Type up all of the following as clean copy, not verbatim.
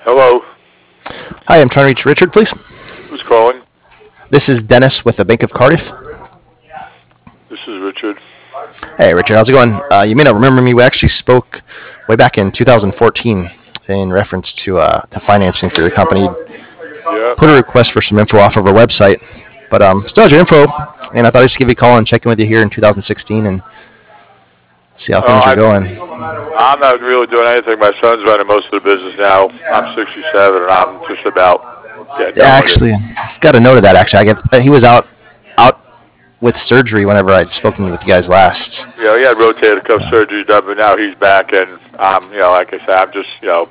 Hello, Hi, I'm trying to reach Richard, please. who's calling? This is Dennis with the Bank of Cardiff. This is Richard. Hey, Richard, how's it going? You may not remember me. We actually spoke way back in 2014 in reference to financing for your company. Yeah. Put a request for some info off of our website, but still has your info, and I thought I'd just give you a call and check in with you here in 2016 and see how Oh, things are going. I'm not really doing anything. My son's running most of the business now. I'm 67, and I'm just about getting Yeah, done with it. actually, got a note of that. Actually, he was out with surgery whenever I'd spoken with you guys last. You know, he had rotator cuff So, surgery done, but now he's back, and like I said, I'm just,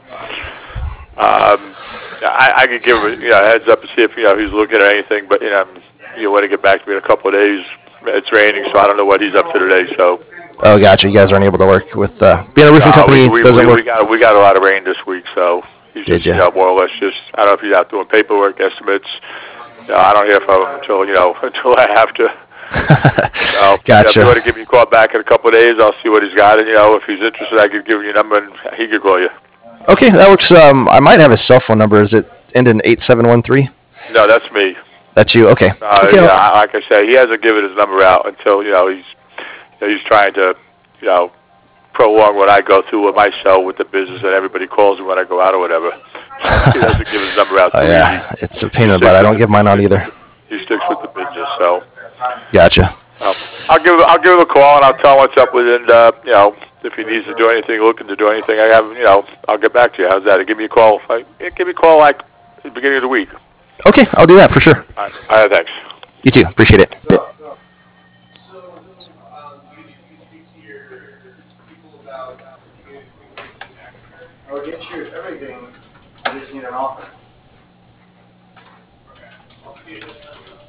I could give him, a heads up to see if he's looking at anything, but you want to get back to me in a couple of days. It's raining, so I don't know what he's up to today. So. oh, gotcha. You guys aren't able to work with being a roofing No, company doesn't work. we got a lot of rain this week, so he's Did just you? more or less just I don't know if he's out doing paperwork estimates. I don't hear from him until until I have to. If Gotcha. you want to give me a call back in a couple of days, I'll see what he's got, and if he's interested, I could give you a number and he could call you. Okay, that works. I might have his cell phone number. Is it end in 8713? No, that's me. That's you. Okay. Okay. Like I say, he hasn't given his number out until he's trying to prolong what I go through with myself with the business, and everybody calls me when I go out or whatever. He doesn't give his number out too yeah, easy. it's a pain in the butt. I don't give mine out either. He sticks with the business, so. Gotcha. I'll give him a call and I'll tell him what's up with it. And, if he needs to do anything, looking to do anything, I'll get back to you. How's that? Give me a call. Give me a call like at the beginning of the week. Okay, I'll do that for sure. All right, thanks. You too. Appreciate it. I'll get you everything. I just need an offer.